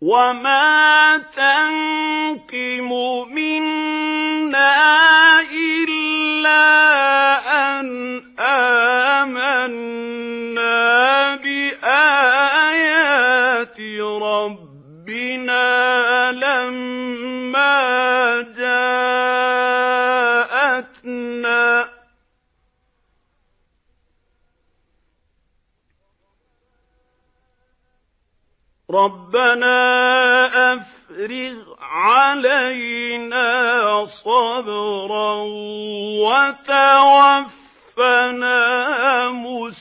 وَمَا تَنقِمُ مِنَّا إِلَّا أَنْ آمَنَّا بِآيَاتِ رَبِّنَا لَمَّا جَاءَتْنَا ۚ رَبَّنَا أَفْرِغْ عَلَيْنَا صَبْرًا وَتَوَفَّنَا مُسْلِمِينَ.